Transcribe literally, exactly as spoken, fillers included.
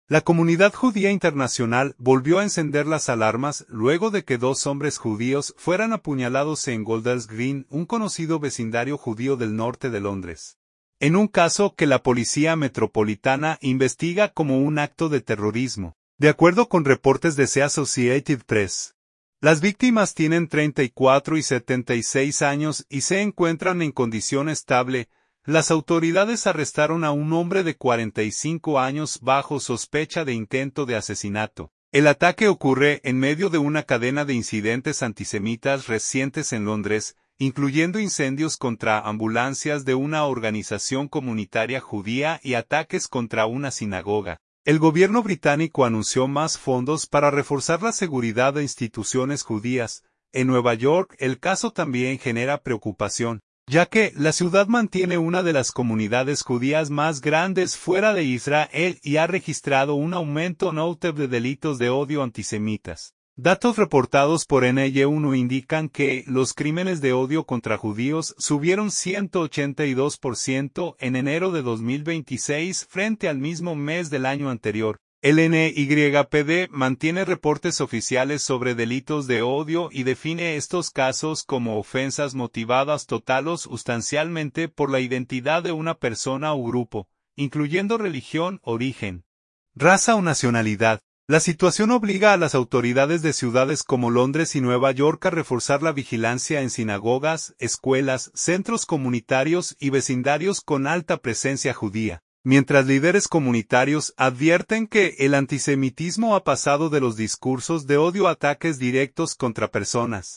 La comunidad judía internacional volvió a encender las alarmas luego de que dos hombres judíos fueran apuñalados en Golders Green, un conocido vecindario judío del norte de Londres. En un caso que la Policía Metropolitana investiga como un acto de terrorismo, de acuerdo con reportes de The Associated Press. Las víctimas tienen treinta y cuatro y setenta y seis años y se encuentran en condición estable. Las autoridades arrestaron a un hombre de cuarenta y cinco años bajo sospecha de intento de asesinato. El ataque ocurre en medio de una cadena de incidentes antisemitas recientes en Londres, incluyendo incendios contra ambulancias de una organización comunitaria judía y ataques contra una sinagoga. El gobierno británico anunció más fondos para reforzar la seguridad de instituciones judías. En Nueva York, el caso también genera preocupación, ya que la ciudad mantiene una de las comunidades judías más grandes fuera de Israel y ha registrado un aumento notable de delitos de odio antisemitas. Datos reportados por N Y uno indican que los crímenes de odio contra judíos subieron ciento ochenta y dos por ciento en enero de dos mil veintiséis frente al mismo mes del año anterior. El N Y P D mantiene reportes oficiales sobre delitos de odio y define estos casos como ofensas motivadas total o sustancialmente por la identidad de una persona o grupo, incluyendo religión, origen, raza o nacionalidad. La situación obliga a las autoridades de ciudades como Londres y Nueva York a reforzar la vigilancia en sinagogas, escuelas, centros comunitarios y vecindarios con alta presencia judía. Mientras líderes comunitarios advierten que el antisemitismo ha pasado de los discursos de odio a ataques directos contra personas.